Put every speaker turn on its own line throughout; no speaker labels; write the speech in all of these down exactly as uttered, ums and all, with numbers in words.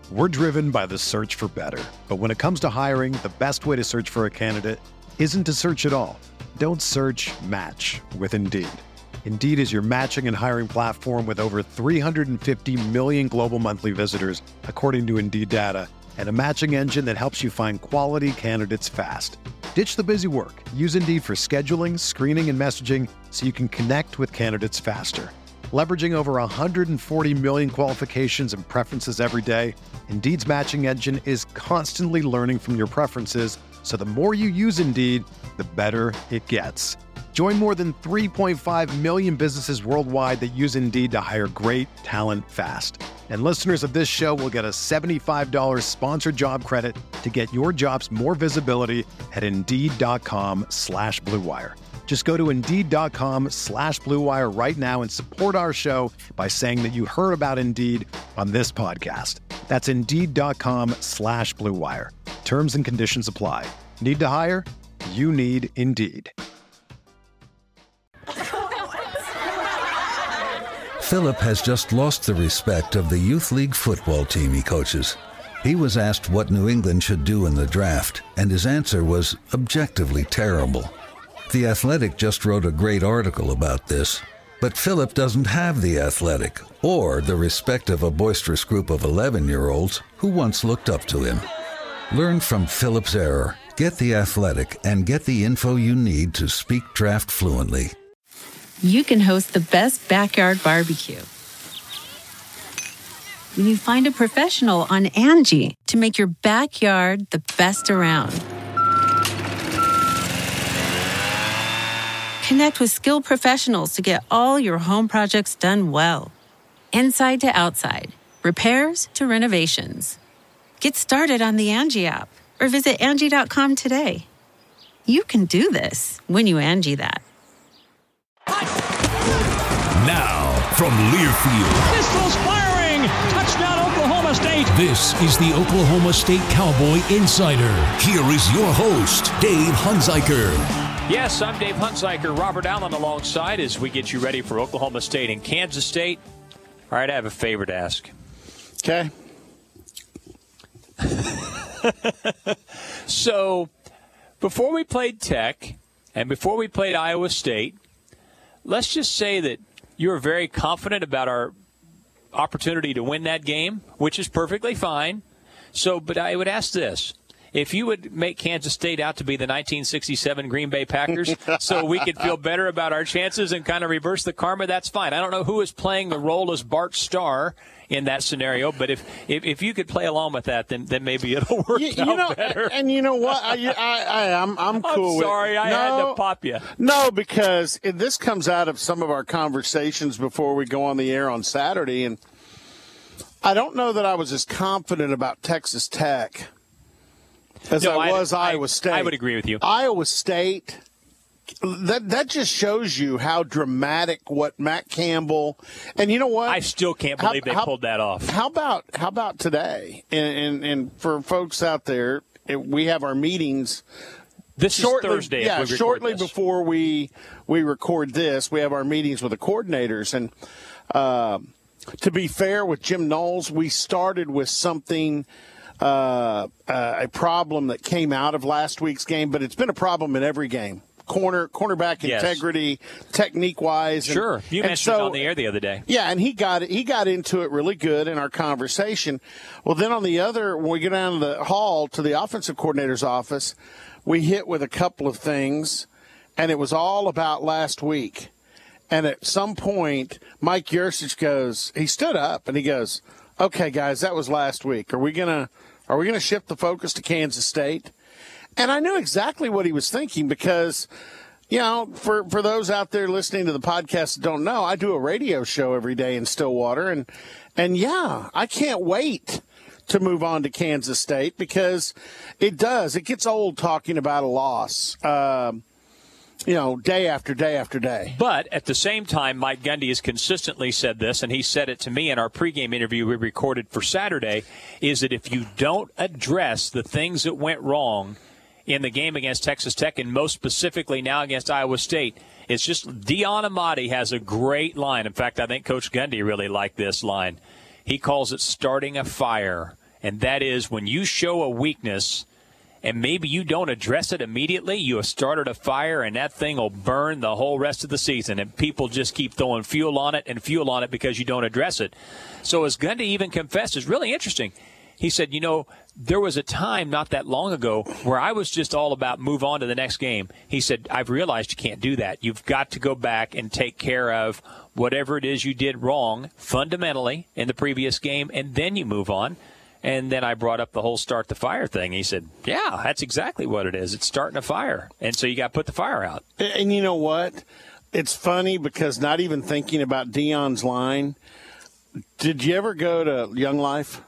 We're driven by the search for better. But when it comes to hiring, the best way to search for a candidate isn't to search at all. Don't search, match with Indeed. Indeed is your matching and hiring platform with over three hundred fifty million global monthly visitors, according to Indeed data, and a matching engine that helps you find quality candidates fast. Ditch the busy work. Use Indeed for scheduling, screening, and messaging so you can connect with candidates faster. Leveraging over one hundred forty million qualifications and preferences every day, Indeed's matching engine is constantly learning from your preferences, so the more you use Indeed, the better it gets. Join more than three point five million businesses worldwide that use Indeed to hire great talent fast. And listeners of this show will get a seventy-five dollars sponsored job credit to get your jobs more visibility at Indeed.com slash Blue Wire. Just go to Indeed.com slash Blue Wire right now and support our show by saying that you heard about Indeed on this podcast. That's Indeed.com slash Blue Wire. Terms and conditions apply. Need to hire? You need Indeed.
Philip has just lost the respect of the youth league football team he coaches. He was asked what New England should do in the draft, and his answer was objectively terrible. The Athletic just wrote a great article about this, but Philip doesn't have The Athletic or the respect of a boisterous group of eleven-year-olds who once looked up to him. Learn from Philip's error, get The Athletic, and get the info you need to speak draft fluently.
You can host the best backyard barbecue when you find a professional on Angie to make your backyard the best around. Connect with skilled professionals to get all your home projects done well. Inside to outside, repairs to renovations. Get started on the Angie app or visit Angie dot com today. You can do this when you Angie that.
Now, from Learfield.
Pistols firing! Touchdown, Oklahoma State!
This is the Oklahoma State Cowboy Insider. Here is your host, Dave Hunziker.
Yes, I'm Dave Hunziker. Robert Allen alongside as we get you ready for Oklahoma State and Kansas State. All right, I have a favor to ask.
Okay.
So, before we played Tech and before we played Iowa State, let's just say that you were very confident about our opportunity to win that game, which is perfectly fine. So, but I would ask this. If you would make Kansas State out to be the nineteen sixty-seven Green Bay Packers so we could feel better about our chances and kind of reverse the karma, that's fine. I don't know who is playing the role as Bart Starr in that scenario, but if, if, if you could play along with that, then then maybe it'll work
you, you
out
know,
better.
And you know what? I, I, I, I'm, I'm cool
I'm sorry,
with it.
I
no,
had to pop you.
No, because it, this comes out of some of our conversations before we go on the air on Saturday, and I don't know that I was as confident about Texas Tech as
no,
I was
I,
Iowa
I,
State.
I would agree with you.
Iowa State, that that just shows you how dramatic what Matt Campbell, and you know what?
I still can't believe how, they
how,
pulled that off.
How about how about today? And and, and for folks out there, it, we have our meetings.
This
shortly,
is Thursday.
Yeah,
if we
shortly
this.
before we we record this, we have our meetings with the coordinators. And uh, to be fair with Jim Knowles, we started with something. Uh, uh, a problem that came out of last week's game, but it's been a problem in every game. Corner, cornerback
yes.
integrity, technique-wise.
Sure,
and,
you
and
mentioned
so,
it on the air the other day.
Yeah, and he got it. He got into it really good in our conversation. Well, then on the other, when we go down to the hall to the offensive coordinator's office, we hit with a couple of things, and it was all about last week. And at some point, Mike Yurcich goes, he stood up and he goes, "Okay, guys, that was last week. Are we gonna are we gonna shift the focus to Kansas State?" And I knew exactly what he was thinking because, you know, for, for those out there listening to the podcast that don't know, I do a radio show every day in Stillwater. And, and yeah, I can't wait to move on to Kansas State because it does. It gets old talking about a loss, um, you know, day after day after day.
But at the same time, Mike Gundy has consistently said this, and he said it to me in our pregame interview we recorded for Saturday, is that if you don't address the things that went wrong in the game against Texas Tech, and most specifically now against Iowa State, it's just Dion Amati has a great line. In fact, I think Coach Gundy really liked this line. He calls it starting a fire. and that is when you show a weakness and maybe you don't address it immediately, you have started a fire, and that thing will burn the whole rest of the season, and people just keep throwing fuel on it and fuel on it because you don't address it. So as Gundy even confessed, it's really interesting. He said, you know, there was a time not that long ago where I was just all about move on to the next game. He said, I've realized you can't do that. You've got to go back and take care of whatever it is you did wrong fundamentally in the previous game, and then you move on. And then I brought up the whole start the fire thing. He said, yeah, that's exactly what it is. It's starting a fire. And so you got to put the fire out.
And you know what? It's funny because not even thinking about Deion's line, did you ever go to Young Life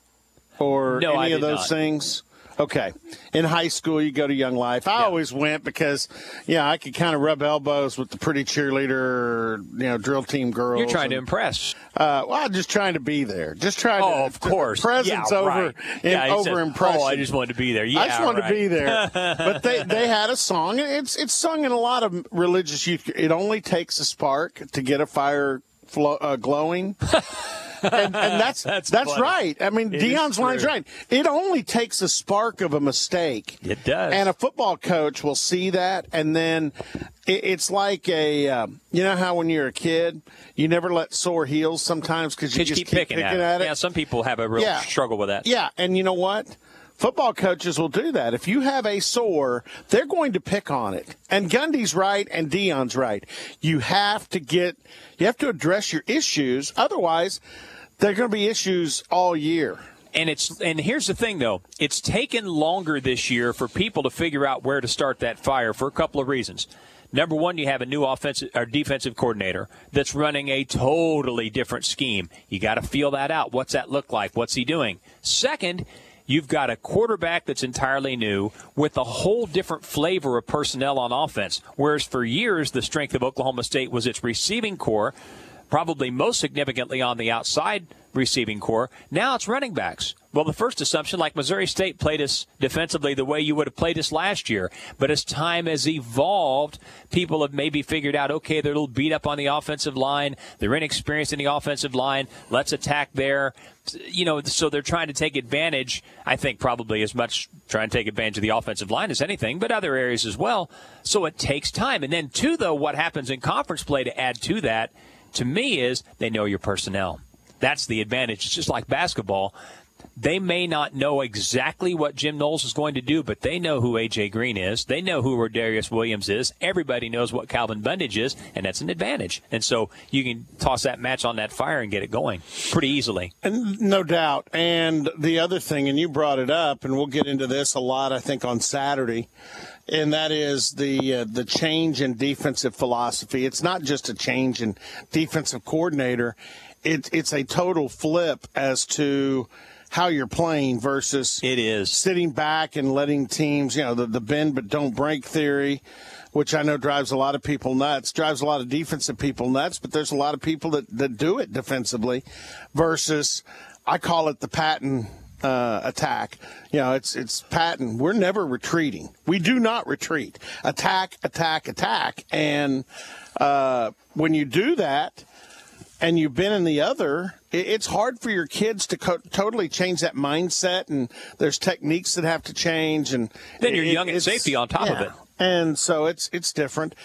or
no,
any
I
of
did
those
not.
things? Okay. In high school, you go to Young Life. I
yeah.
always went because, yeah, I could kind of rub elbows with the pretty cheerleader, you know, drill team girls.
You're trying
and,
to impress.
Uh, well, I'm just trying to be there. Just trying to.
Oh, of course.
Presence
yeah,
over,
right.
in,
yeah,
over
says,
impression.
Oh, I just wanted to be there. Yeah,
I just wanted
right.
to be there. But they, they had a song. It's it's sung in a lot of religious youth. It only takes a spark to get a fire flow, uh, glowing. And, and that's that's, that's right. I mean, it Deion's line's right. It only takes a spark of a mistake.
It does.
And a football coach will see that, and then it, it's like a, um, you know how when you're a kid, you never let sore heels sometimes because you
Kids
just
keep,
keep
picking,
picking
at,
at
it.
it.
Yeah, some people have a real
Yeah.
struggle with that.
Yeah, and you know what? Football coaches will do that. If you have a sore, they're going to pick on it. And Gundy's right and Deion's right. You have to get, you have to address your issues. Otherwise, there are going to be issues all year.
And it's and here's the thing, though. It's taken longer this year for people to figure out where to start that fire for a couple of reasons. Number one, you have a new offensive or defensive coordinator that's running a totally different scheme. You got to feel that out. What's that look like? What's he doing? Second, you've got a quarterback that's entirely new with a whole different flavor of personnel on offense. Whereas for years, the strength of Oklahoma State was its receiving core, probably most significantly on the outside receiving core. Now it's running backs. Well, the first assumption, like Missouri State played us defensively the way you would have played us last year. But as time has evolved, people have maybe figured out, okay, they're a little beat up on the offensive line. They're inexperienced in the offensive line. Let's attack there. You know, so they're trying to take advantage, I think probably as much trying to take advantage of the offensive line as anything, but other areas as well. So it takes time. And then, too, though, what happens in conference play to add to that, to me, is they know your personnel. That's the advantage. It's just like basketball. They may not know exactly what Jim Knowles is going to do, but they know who A J Green is. They know who Rodarius Williams is. Everybody knows what Calvin Bundage is, and that's an advantage. And so you can toss that match on that fire and get it going pretty easily.
And no doubt. And the other thing, and you brought it up, and we'll get into this a lot, I think, on Saturday, and that is the uh, the change in defensive philosophy. It's not just a change in defensive coordinator. It, it's a total flip as to how you're playing versus
it is
sitting back and letting teams, you know, the, the bend but don't break theory, which I know drives a lot of people nuts, drives a lot of defensive people nuts, but there's a lot of people that, that do it defensively versus, I call it the Patton uh, attack. You know, it's it's Patton. We're never retreating. We do not retreat. Attack, attack, attack. And uh, when you do that, and you've been in the other, it's hard for your kids to co- totally change that mindset, and there's techniques that have to change. And
then you're
it,
young and safety on top
yeah.
of it.
And so it's it's different.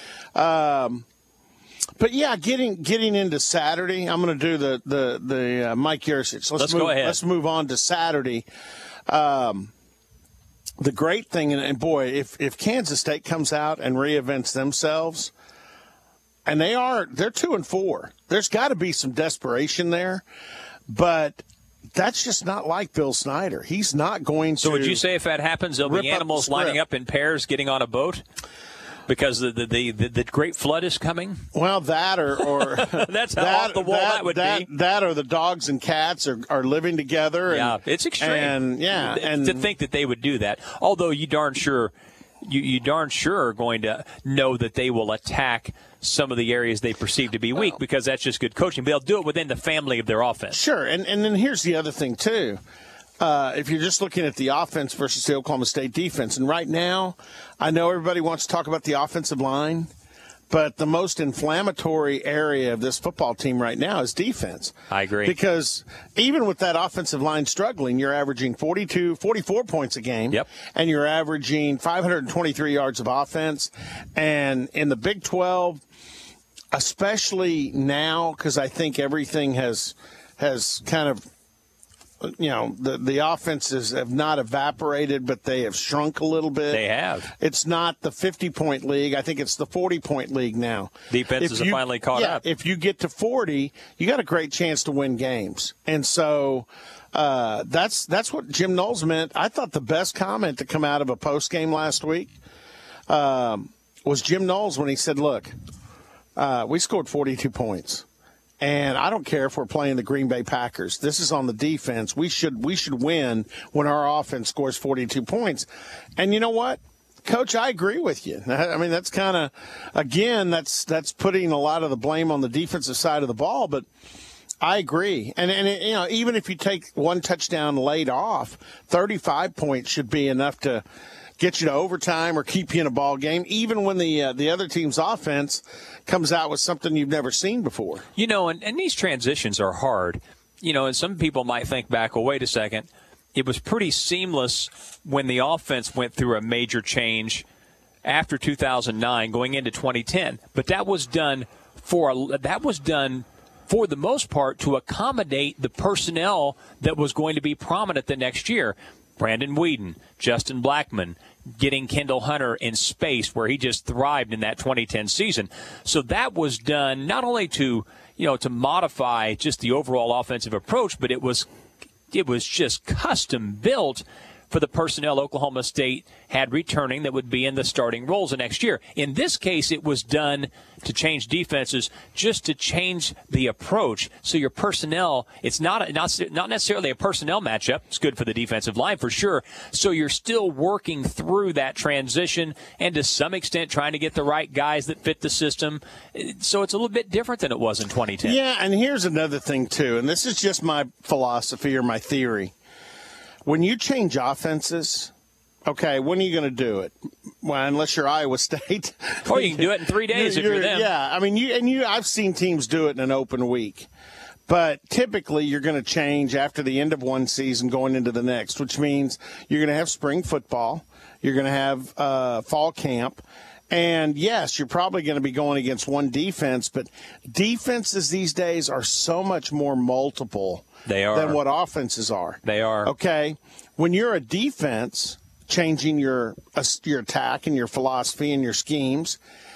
Um, but, yeah, getting getting into Saturday, I'm going to do the, the, the uh, Mike Yurcich. Let's,
let's
move,
go ahead.
Let's move on to Saturday. Um, the great thing, and, and boy, if, if Kansas State comes out and reinvents themselves, and they are, they're two and four. There's got to be some desperation there, but that's just not like Bill Snyder. He's not going to.
So would you say if that happens, there'll be animals lining up in pairs getting on a boat because the the, the, the, the great flood is coming?
Well, that or, or
that's how
that,
off the wall that, that would
that,
be.
That or the dogs and cats are, are living together. And,
yeah, it's extreme.
And yeah, and
to think that they would do that, although you darn sure. You, you darn sure are going to know that they will attack some of the areas they perceive to be weak because that's just good coaching. But they'll do it within the family of their offense.
Sure, and and then here's the other thing, too. Uh, if you're just looking at the offense versus the Oklahoma State defense, and right now I know everybody wants to talk about the offensive line, But the most inflammatory area of this football team right now is defense.
I agree.
Because even with that offensive line struggling, you're averaging forty-two, forty-four points a game.
Yep.
And you're averaging five hundred twenty-three yards of offense. And in the Big twelve, especially now, because I think everything has has kind of, you know, the, the offenses have not evaporated, but they have shrunk a little bit.
They have.
It's not the fifty-point league. I think it's the forty-point league now.
Defenses have finally caught
yeah,
up.
If you get to forty, you got a great chance to win games. And so uh, that's that's what Jim Knowles meant. I thought the best comment to come out of a post-game last week um, was Jim Knowles when he said, look, uh, we scored forty-two points. And I don't care if we're playing the Green Bay Packers. This is on the defense. We should we should win when our offense scores forty-two points. And you know what, Coach, I agree with you. I mean, that's kind of, again, that's that's putting a lot of the blame on the defensive side of the ball. But I agree. And, and it, you know, even if you take one touchdown laid off, thirty-five points should be enough to get you to overtime or keep you in a ball game, even when the uh, the other team's offense comes out with something you've never seen before.
You know, and, and these transitions are hard. You know, and some people might think back, well, wait a second. It was pretty seamless when the offense went through a major change after two thousand nine going into twenty ten. But that was done for a, that was done for the most part to accommodate the personnel that was going to be prominent the next year. Brandon Weeden, Justin Blackmon, getting Kendall Hunter in space where he just thrived in that twenty ten season. So that was done not only to, you know, to modify just the overall offensive approach, but it was it was just custom built for the personnel Oklahoma State had returning that would be in the starting roles the next year. In this case, it was done to change defenses, just to change the approach. So your personnel, it's not, not, not necessarily a personnel matchup. It's good for the defensive line for sure. So you're still working through that transition and to some extent trying to get the right guys that fit the system. So it's a little bit different than it was in twenty ten.
Yeah, and here's another thing too, and this is just my philosophy or my theory. When you change offenses, okay, when are you going to do it? Well, unless you're Iowa State.
Or you can do it in three days
you're,
if you're them.
Yeah, I mean, you and you. I've seen teams do it in an open week. But typically you're going to change after the end of one season going into the next, which means you're going to have spring football. You're going to have uh, fall camp. And, yes, you're probably going to be going against one defense, but defenses these days are so much more multiple
they are.
than what offenses are.
They are.
Okay? When you're a defense, changing your uh, your attack and your philosophy and your schemes,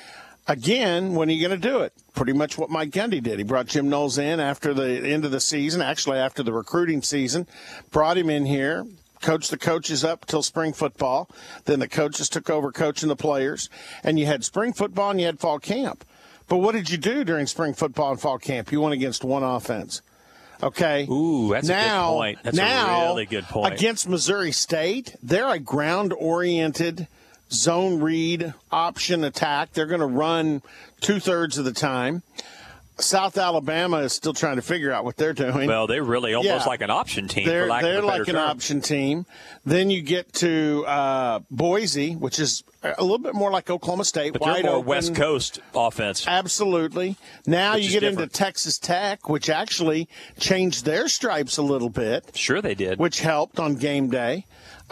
again, when are you going to do it? Pretty much what Mike Gundy did. He brought Jim Knowles in after the end of the season, actually after the recruiting season, brought him in here, coached the coaches up till spring football. Then the coaches took over coaching the players. And you had spring football and you had fall camp. But what did you do during spring football and fall camp? You went against one offense. Okay?
Ooh, that's
now,
a good point. That's
now,
a really good point.
Against Missouri State, they're a ground-oriented, zone read, option attack. They're going to run two-thirds of the time. South Alabama is still trying to figure out what they're doing.
Well, they're really almost
yeah.
like an option team.
They're,
for lack
they're
of a better
like an
term.
option team. Then you get to uh, Boise, which is a little bit more like Oklahoma State.
But
wide
they're more
open.
West Coast offense.
Absolutely. Now
Which
you
is
get
different.
into Texas Tech, which actually changed their stripes a little bit.
Sure they did.
Which helped on game day.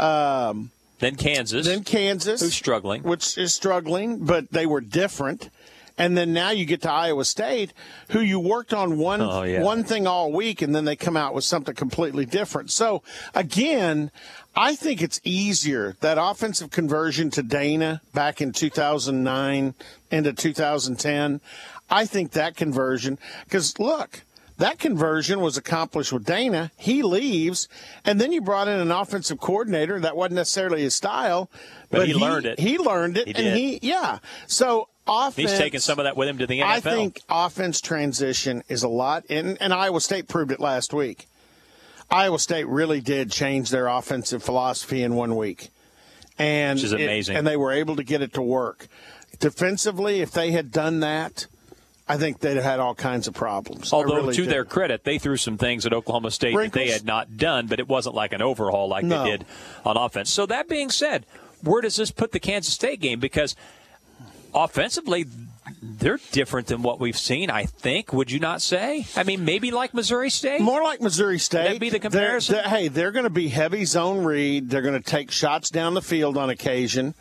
Um,
then Kansas.
Then Kansas.
Who's struggling.
Which is struggling, but they were different. And then now you get to Iowa State, who you worked on one
oh, yeah.
one thing all week, and then they come out with something completely different. So, again, I think it's easier. That offensive conversion to Dana back in two thousand nine into two thousand ten, I think that conversion – because, look, that conversion was accomplished with Dana. He leaves, and then you brought in an offensive coordinator. That wasn't necessarily his style.
But,
but
he, he learned it.
He learned it,
he
and
did.
he – yeah. So – Offense,
he's taking some of that with him to the N F L.
I think offense transition is a lot, and, and Iowa State proved it last week. Iowa State really did change their offensive philosophy in one week. And
Which is amazing.
It, and they were able to get it to work. Defensively, if they had done that, I think they'd have had all kinds of problems.
Although,
really
to
do.
their credit, they threw some things at Oklahoma State
Wrinkles.
that they had not done, but it wasn't like an overhaul like
No.
they did on offense. So that being said, where does this put the Kansas State game? Because offensively, They're different than what we've seen, I think. Would you not say? I mean, maybe like Missouri State?
More like Missouri State.
Would that be the comparison?
They're, they're, hey, they're going to be heavy zone read. They're going to take shots down the field on occasion.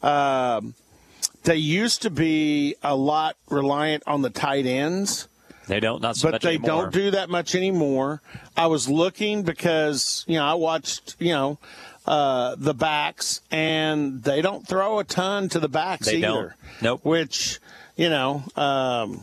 Um, they used to be a lot reliant on the tight ends.
They don't, not so
but
much
they
anymore.
don't do that much anymore. I was looking because, you know, I watched, you know, uh, the backs, and they don't throw a ton to the backs
they
either.
Don't. Nope.
Which, you know, um,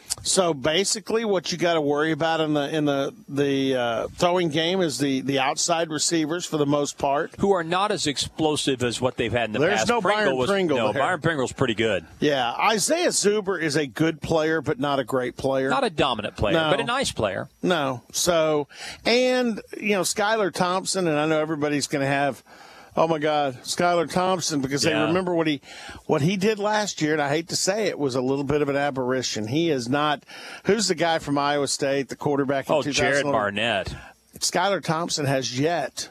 so basically what you got to worry about in the in the the uh, throwing game is the, the outside receivers for the most part,
who are not as explosive as what they've had in the
There's
past.
no
Pringle
Byron
was,
Pringle
No,
there.
Byron Pringle's pretty good.
Yeah, Isaiah Zuber is a good player, but not a great player.
Not a dominant player,
No.
but a nice player.
No. So, and, you know, Skylar Thompson, and I know everybody's going to have, oh, my God, Skylar Thompson, because
Yeah.
they remember what he what he did last year, and I hate to say it, was a little bit of an aberration. He is not – who's the guy from Iowa State, the quarterback in
Oh,
two thousand eleven?
Jared Barnett.
Skylar Thompson has yet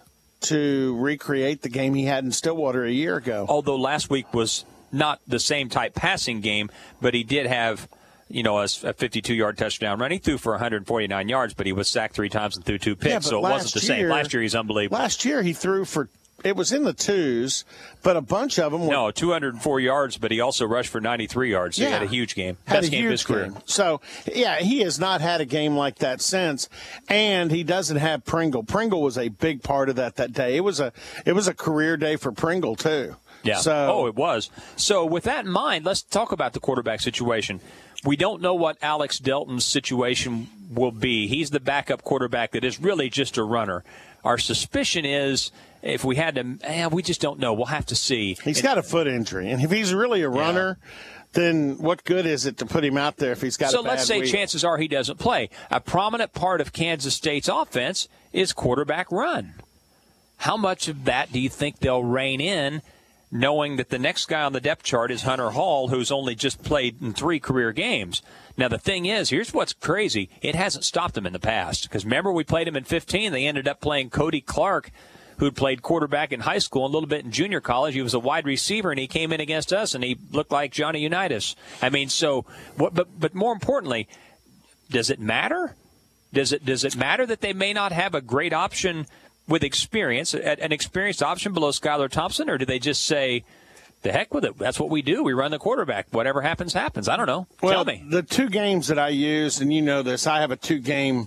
to recreate the game he had in Stillwater a year ago.
Although last week was not the same type passing game, but he did have – you know, a fifty-two-yard touchdown run. He threw for one hundred forty-nine yards, but he was sacked three times and threw two picks,
Yeah, but
so it wasn't the same.
year-
Last year, he's unbelievable.
Last year he threw for – it was in the twos, but a bunch of them were –
No, two hundred four yards, but he also rushed for ninety-three yards, so he had a huge game.
Had
Best
a
game of
huge
his career.
game. So, yeah, he has not had a game like that since, and he doesn't have Pringle. Pringle was a big part of that that day. It was a it was a career day for Pringle, too.
Yeah.
So,
oh, it was. So with that in mind, let's talk about the quarterback situation. We don't know what Alex Delton's situation will be. He's the backup quarterback that is really just a runner. Our suspicion is if we had to, eh, we just don't know. We'll have to see.
He's
and,
got a foot injury, and if he's really a runner, yeah. then what good is it to put him out there if he's got
so
a bad
let's say
week?
Chances are he doesn't play. A prominent part of Kansas State's offense is quarterback run. How much of that do you think they'll rein in, knowing that the next guy on the depth chart is Hunter Hall, who's only just played in three career games? Now, the thing is, here's what's crazy. It hasn't stopped them in the past. Because remember, we played him in fifteen. They ended up playing Cody Clark, who'd played quarterback in high school and a little bit in junior college. He was a wide receiver, and he came in against us, and he looked like Johnny Unitas. I mean, so, what? But, but more importantly, does it matter? Does it does it matter that they may not have a great option with experience, an experienced option below Skylar Thompson, or do they just say, the heck with it, that's what we do, we run the quarterback, whatever happens, happens? I don't know.
Well,
Tell me.
The two games that I use, and you know this, I have a two-game,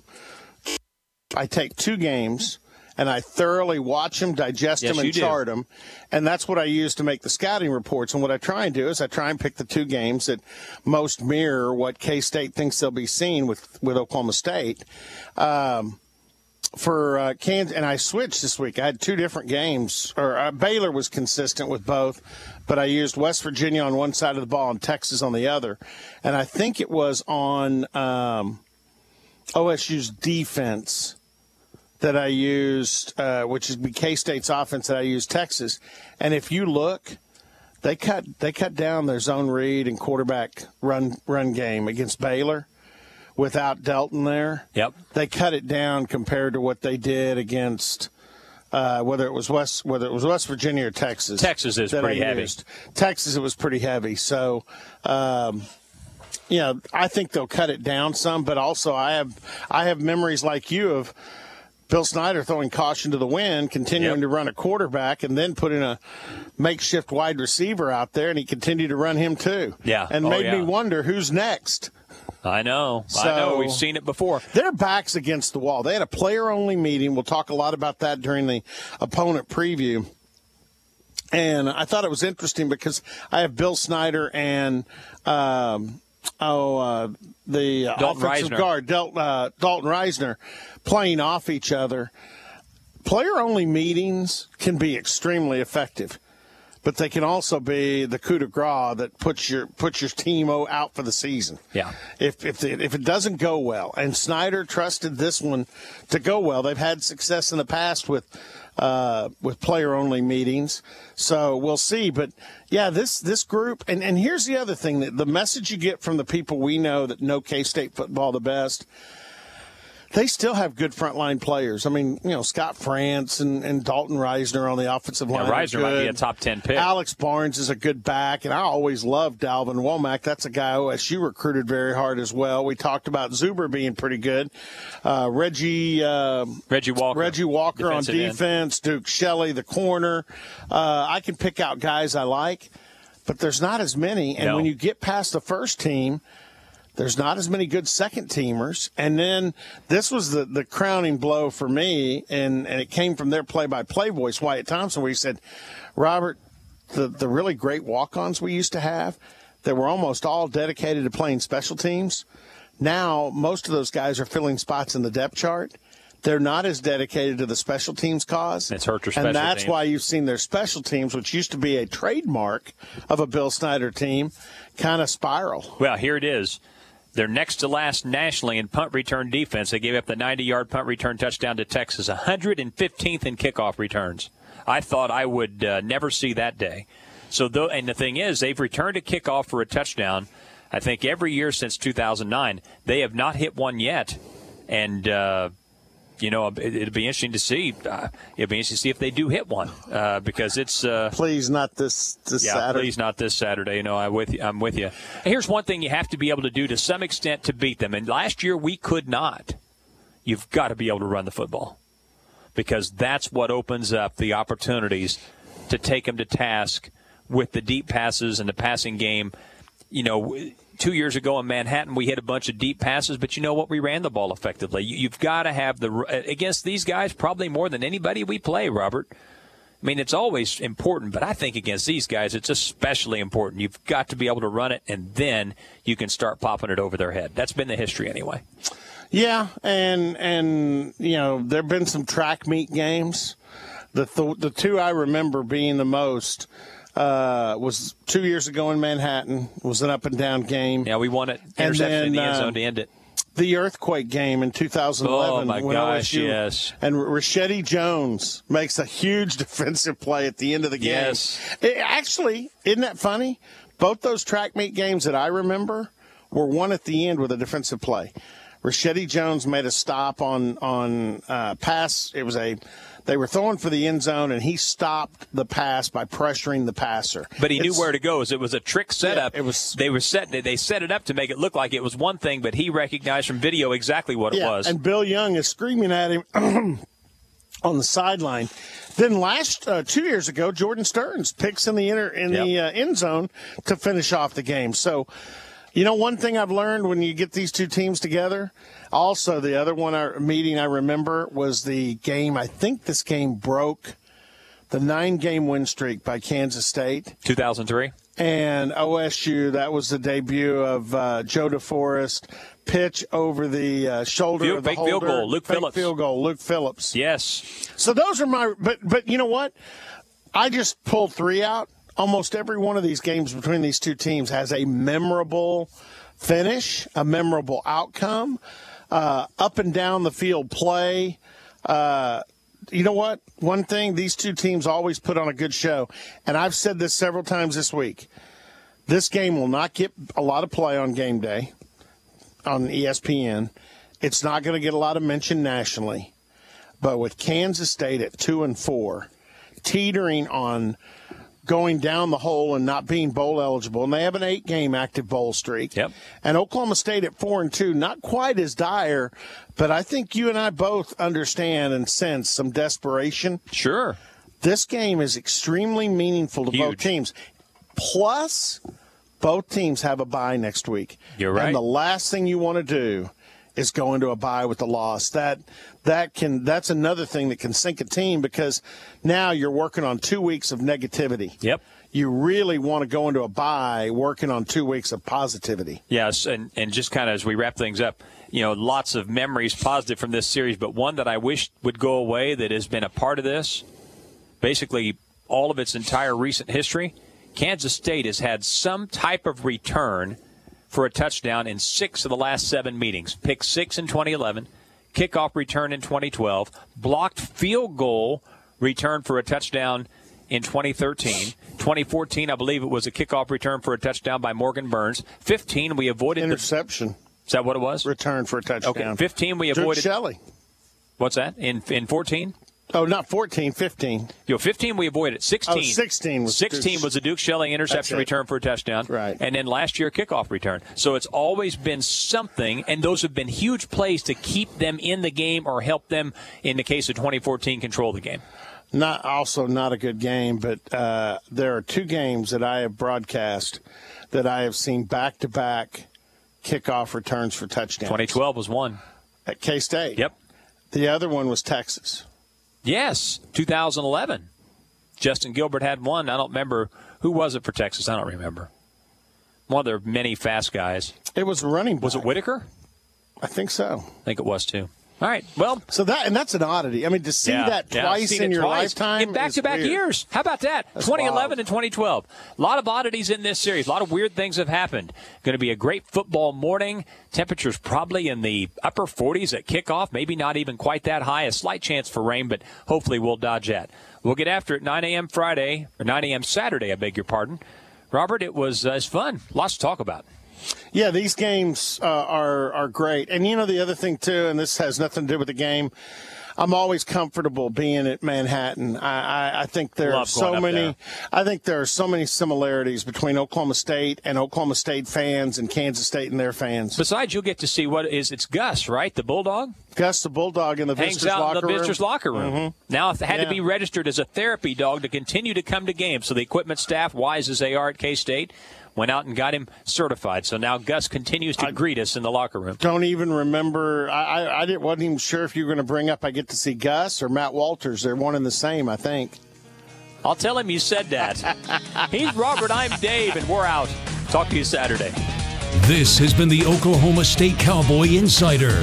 I take two games, and I thoroughly watch them, digest
Yes,
them,
you
and
do.
chart them, and that's what I use to make the scouting reports. And what I try and do is I try and pick the two games that most mirror what K-State thinks they'll be seeing with, with Oklahoma State. Um For uh, Kansas, and I switched this week. I had two different games, or uh, Baylor was consistent with both, but I used West Virginia on one side of the ball and Texas on the other. And I think it was on um, O S U's defense that I used, uh, which is K-State's offense that I used Texas. And if you look, they cut they cut down their zone read and quarterback run run game against Baylor. Without Delton there,
Yep.
they cut it down compared to what they did against uh, whether it was West whether it was West Virginia or Texas.
Texas is
that
pretty
I
heavy.
used. Texas, it was pretty heavy. So, um, you know, I think they'll cut it down some. But also, I have I have memories like you of Bill Snyder throwing caution to the wind, continuing
Yep.
to run a quarterback, and then putting a makeshift wide receiver out there, and he continued to run him too.
Yeah.
and
Oh,
made
yeah.
me wonder who's next.
I know. I
So-
know. We've seen it before.
Their backs against the wall. They had a player-only meeting. We'll talk a lot about that during the opponent preview. And I thought it was interesting because I have Bill Snyder and um, oh uh, the
Dalton
offensive
Reisner.
guard Del, uh, Dalton Reisner playing off each other. Player-only meetings can be extremely effective, but they can also be the coup de grace that puts your puts your team out for the season.
Yeah.
If if it, if it doesn't go well, and Snyder trusted this one to go well, they've had success in the past with uh, with player only meetings. So we'll see. But yeah, this this group, and and here's the other thing: that the message you get from the people we know that know K-State football the best. they still have good frontline players. I mean, you know, Scott France and, and Dalton Reisner on the offensive line.
Yeah, Reisner might be a top ten pick.
Alex Barnes is a good back, and I always loved Dalvin Womack. That's a guy O S U recruited very hard as well. We talked about Zuber being pretty good. Uh, Reggie uh,
Reggie Walker,
Reggie Walker on defense. End. Duke Shelley, the corner. Uh, I can pick out guys I like, but there's not as many. And
no.
when you get past the first team, there's not as many good second teamers. And then this was the, the crowning blow for me, and, and it came from their play-by-play voice, Wyatt Thompson, where he said, Robert, the, the really great walk-ons we used to have that were almost all dedicated to playing special teams, now most of those guys are filling spots in the depth chart. They're not as dedicated to the special teams cause.
It's hurt their special
And that's
teams.
why you've seen their special teams, which used to be a trademark of a Bill Snyder team, kind of spiral.
Well, here it is. They're next to last nationally in punt return defense. They gave up the ninety-yard punt return touchdown to Texas, one hundred fifteenth in kickoff returns. I thought I would uh, never see that day. So, though, and the thing is, they've returned a kickoff for a touchdown, I think, every year since two thousand nine. They have not hit one yet. And, uh, you know, it, it'll be interesting to see. Uh, it'll be interesting to see if they do hit one uh, because it's. Uh,
please not this, this
yeah,
Saturday.
please not this Saturday. You know, I'm with you. I'm with you. Here's one thing you have to be able to do to some extent to beat them. And last year we could not. You've got to be able to run the football because that's what opens up the opportunities to take them to task with the deep passes and the passing game. You know, two years ago in Manhattan, we hit a bunch of deep passes, but you know what? We ran the ball effectively. You've got to have the – against these guys, probably more than anybody we play, Robert. I mean, it's always important, but I think against these guys, it's especially important. You've got to be able to run it, and then you can start popping it over their head. That's been the history anyway.
Yeah, and, and you know, there have been some track meet games. The, th- the two I remember being the most – Uh, was two years ago in Manhattan. It was an up-and-down game.
Yeah, we won it. Interception
then,
in the end zone
uh,
to end it.
The earthquake game in two thousand eleven.
Oh, my
when
gosh,
O S U,
yes.
And Rashedi Jones makes a huge defensive play at the end of the game.
Yes.
It, actually, isn't that funny? Both those track meet games that I remember were won at the end with a defensive play. Rashedi Jones made a stop on, on uh, pass. It was a... They were throwing for the end zone, and he stopped the pass by pressuring the passer.
But he
it's,
knew where to go. It was a trick setup.
Yeah, it was.
They were set. They set it up to make it look like it was one thing, but he recognized from video exactly what
yeah,
it was.
And Bill Young is screaming at him on the sideline. Then last uh, two years ago, Jordan Stearns picks in the inner in
yep.
the uh, end zone to finish off the game. So, you know, one thing I've learned when you get these two teams together. Also, the other one I, meeting I remember was the game. I think this game broke the nine-game win streak by Kansas State.
two thousand three.
And O S U, that was the debut of uh, Joe DeForest. Pitch over the uh, shoulder
Field,
of the
fake
holder.
field goal, Luke
fake
Phillips.
field goal, Luke Phillips.
Yes.
So those are my – but but you know what? I just pulled three out. Almost every one of these games between these two teams has a memorable finish, a memorable outcome. Uh, up and down the field play. Uh, you know what? One thing, these two teams always put on a good show. And I've said this several times this week. This game will not get a lot of play on game day on E S P N. It's not going to get a lot of mention nationally. But with Kansas State at two and four, teetering on going down the hole and not being bowl eligible, and they have an eight-game active bowl streak.
Yep.
And Oklahoma State at four and two, not quite as dire, but I think you and I both understand and sense some desperation.
Sure.
This game is extremely meaningful to
Huge.
both teams. Plus, both teams have a bye next week.
You're right.
And the last thing you want to do is go into a bye with a loss. That that can that's another thing that can sink a team because now you're working on two weeks of negativity.
Yep.
You really want to go into a bye working on two weeks of positivity.
Yes, and, and just kind of as we wrap things up, you know, lots of memories positive from this series, but one that I wish would go away that has been a part of this, basically all of its entire recent history, Kansas State has had some type of return for a touchdown in six of the last seven meetings. Pick six in twenty eleven, kickoff return in twenty twelve, blocked field goal return for a touchdown in twenty thirteen. twenty fourteen, I believe it was a kickoff return for a touchdown by Morgan Burns. fifteen, we avoided
interception.
Is that what it was?
Return for a touchdown.
Okay, fifteen we
Duke
avoided.
Shelley.
What's that? In in fourteen?
Oh, not fourteen, fifteen.
You know, fifteen we avoided. sixteen.
Oh, sixteen was
sixteen
Duke.
was a Duke Shelley interception return for a touchdown.
Right.
And then last year, kickoff return. So it's always been something, and those have been huge plays to keep them in the game or help them, in the case of twenty fourteen, control the game.
Not also not a good game, but uh, there are two games that I have broadcast that I have seen back-to-back kickoff returns for touchdowns.
twenty twelve was one.
At K-State.
Yep.
The other one was Texas.
Yes, two thousand eleven. Justin Gilbert had one. I don't remember. Who was it for Texas? I don't remember. One of their many fast guys.
It was a running back.
Was it Whitaker?
I think so.
I think it was, too. All right, well.
So that, and that's an oddity. I mean, to see
yeah,
that
yeah,
twice in your
twice.
lifetime
in back-to-back
is weird.
years. How about that?
That's
twenty eleven
wild.
and twenty twelve. A lot of oddities in this series. A lot of weird things have happened. Going to be a great football morning. Temperatures probably in the upper forties at kickoff. Maybe not even quite that high. A slight chance for rain, but hopefully we'll dodge that. We'll get after it nine a.m. Friday, or nine a.m. Saturday, I beg your pardon. Robert, it was, uh, it was fun. Lots to talk about.
Yeah, these games uh, are are great. And, you know, the other thing, too, and this has nothing to do with the game, I'm always comfortable being at Manhattan. I, I, I think there
Love
are so
going up
many
there.
I think there are so many similarities between Oklahoma State and Oklahoma State fans and Kansas State and their fans.
Besides, you'll get to see what is, it's Gus, right? The Bulldog?
Gus the Bulldog in the
Hangs
visitors'
out
locker
in the
room.
visitors' locker room.
Mm-hmm.
Now, it had
Yeah.
to be registered as a therapy dog to continue to come to games. So the equipment staff, wise as they are at K-State, went out and got him certified. So now Gus continues to
I
greet us in the locker room.
Don't even remember. I, I, I didn't, wasn't even sure if you were going to bring up I get to see Gus or Matt Walters. They're one and the same, I think.
I'll tell him you said that. He's Robert, I'm Dave, and we're out. Talk to you Saturday.
This has been the Oklahoma State Cowboy Insider.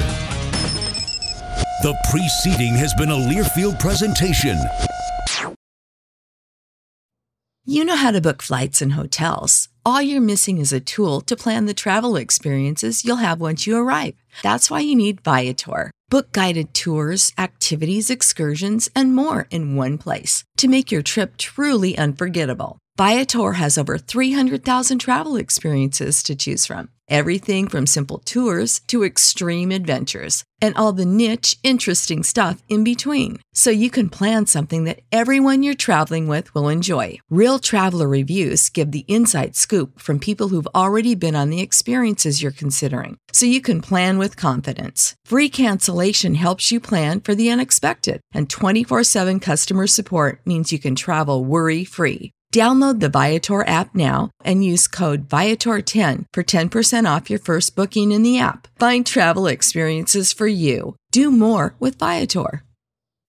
The preceding has been a Learfield presentation.
You know how to book flights and hotels. All you're missing is a tool to plan the travel experiences you'll have once you arrive. That's why you need Viator. Book guided tours, activities, excursions, and more in one place to make your trip truly unforgettable. Viator has over three hundred thousand travel experiences to choose from. Everything from simple tours to extreme adventures and all the niche, interesting stuff in between. So you can plan something that everyone you're traveling with will enjoy. Real traveler reviews give the inside scoop from people who've already been on the experiences you're considering. So you can plan with confidence. Free cancellation helps you plan for the unexpected. And twenty-four seven customer support means you can travel worry-free. Download the Viator app now and use code Viator ten for ten percent off your first booking in the app. Find travel experiences for you. Do more with Viator.